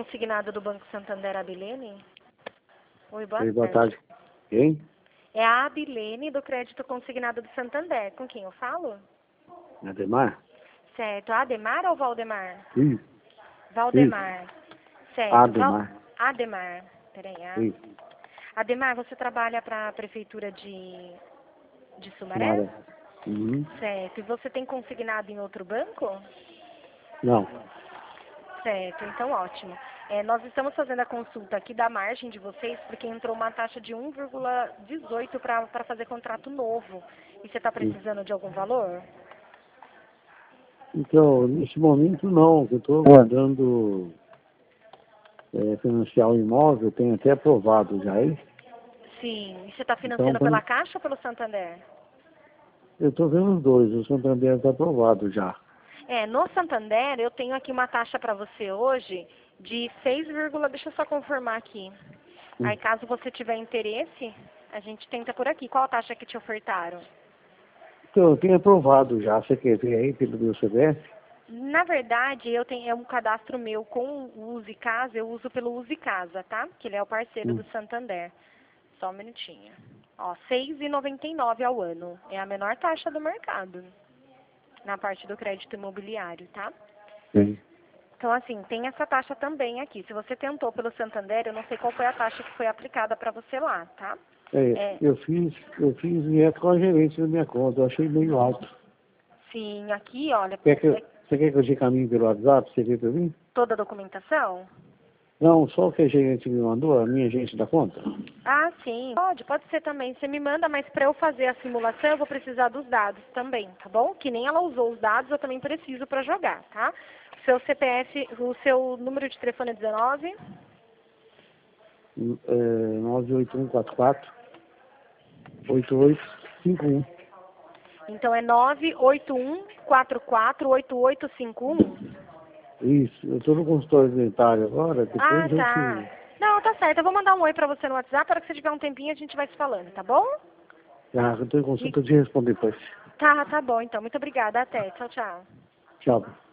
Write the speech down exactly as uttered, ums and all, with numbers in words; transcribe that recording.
consignada do Banco Santander, Abilene? Oi, boa, Oi, boa tarde. tarde. Quem? É a Abilene do crédito consignado do Santander. Com quem eu falo? Ademar? Certo. Ademar ou Valdemar? Sim. Valdemar. Certo. Ademar. Val... Ademar. Peraí. A... Sim. Ademar, você trabalha para a Prefeitura de, de Sumaré? Sumaré. Uhum. Certo. E você tem consignado em outro banco? Não. Certo. Então, ótimo. É, nós estamos fazendo a consulta aqui da margem de vocês, porque entrou uma taxa de um vírgula dezoito para fazer contrato novo. E você está Sim. precisando de algum valor? Então, nesse momento não, eu estou guardando é, financiar o imóvel, tenho até aprovado já, hein? Sim. E você está Então, financiando pela quando... Caixa ou pelo Santander? eu estou vendo os dois, o Santander está aprovado já. É, no Santander eu tenho aqui uma taxa para você hoje de seis, deixa eu só confirmar aqui. Hum. Aí caso você tiver interesse, a gente tenta por aqui. Qual a taxa que te ofertaram? Então, eu tenho aprovado já, você quer ver aí pelo meu C D F? Na verdade, eu tenho é um cadastro meu com o Use Casa, eu uso pelo Use Casa, tá? Que ele é o parceiro Hum. do Santander. Só um minutinho. Ó, seis e noventa e nove ao ano. É a menor taxa do mercado na parte do crédito imobiliário, tá? Sim. Então, assim, tem essa taxa também aqui. Se você tentou pelo Santander, eu não sei qual foi a taxa que foi aplicada para você lá, tá? É, É, eu fiz, eu fiz direto com a gerente da minha conta, eu achei meio alto. sim, aqui, olha, Quer que eu, é você quer que eu te caminhe pelo WhatsApp, você vê para mim? toda a documentação? Não, só o que a gerente me mandou, a minha gerente da conta. Ah, sim, pode, pode ser também. Você me manda, mas para eu fazer a simulação, eu vou precisar dos dados também, tá bom? Que nem ela usou os dados, eu também preciso para jogar, tá? O seu C P F, o seu número de telefone é dezenove? É, nove oito um quatro quatro oito oito cinco um. Então é nove oito um quatro quatro oito oito cinco um? Isso, eu estou no consultório dentário agora, depois Ah, a gente... tá. Não, tá certo. Eu vou mandar um oi pra você no WhatsApp. Para que você tiver um tempinho, a gente vai se falando, tá bom? Ah, eu estou em E... consulta de responder depois. Tá, tá bom. Então, muito obrigada. Até. Tchau, tchau. Tchau.